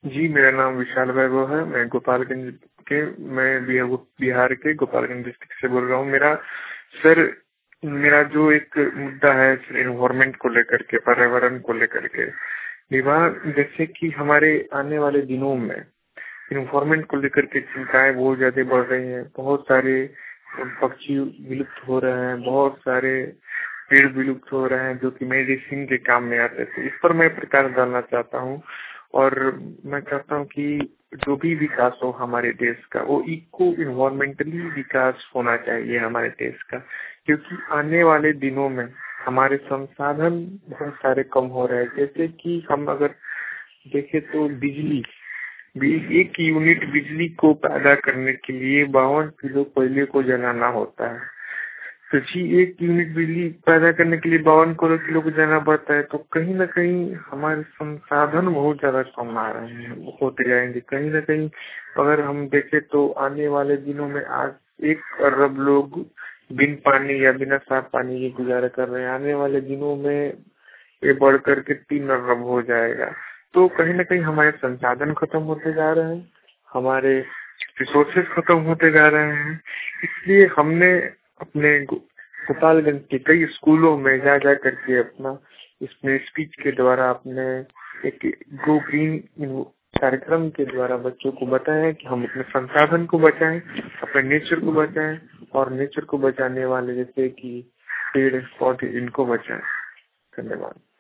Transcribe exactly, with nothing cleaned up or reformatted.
जी, मेरा नाम विशाल वैभव है। मैं गोपालगंज के मैं बिहा बिहार के गोपालगंज डिस्ट्रिक्ट से बोल रहा हूँ। मेरा सर मेरा जो एक मुद्दा है एनवायरमेंट को लेकर के, पर्यावरण को लेकर के, विवाह जैसे कि हमारे आने वाले दिनों में एनवायरमेंट को लेकर के चिंताएं बहुत ज्यादा बढ़ रही हैं। बहुत सारे पक्षी विलुप्त हो रहे हैं, बहुत सारे पेड़ विलुप्त हो रहे हैं जो कि मेडिसिन के काम में आते थे। इस पर मैं प्रकाश डालना चाहता हूँ और मैं चाहता हूँ कि जो भी विकास हो हमारे देश का वो इको इन्वायरमेंटली विकास होना चाहिए हमारे देश का, क्योंकि आने वाले दिनों में हमारे संसाधन बहुत सारे कम हो रहे हैं। जैसे कि हम अगर देखें तो बिजली बि- एक यूनिट बिजली को पैदा करने के लिए बावन किलो कोयले को जलाना होता है। तो जी एक यूनिट बिजली पैदा करने के लिए बावन करोड़ किलो को जाना पड़ता है। तो कहीं ना कहीं हमारे संसाधन बहुत ज्यादा कम आ रहे हैं, होते जाएंगे। कहीं ना कहीं अगर हम देखें तो आने वाले दिनों में आज एक अरब लोग बिन पानी या बिना साफ पानी के गुजारा कर रहे हैं। आने वाले दिनों में ये बढ़ करके तीन अरब हो जाएगा। तो कहीं ना कहीं हमारे संसाधन खत्म होते जा रहे हैं, हमारे रिसोर्सेज खत्म होते जा रहे हैं। इसलिए हमने अपने गो- गोपालगंज के कई स्कूलों में जा जा करके अपना इसमें स्पीच के द्वारा अपने एक गो ग्रीन कार्यक्रम के द्वारा बच्चों को बताया कि हम अपने संसाधन को बचाएं, अपने नेचर को बचाएं और नेचर को बचाने वाले जैसे कि पेड़ पौधे इनको बचाएं। धन्यवाद।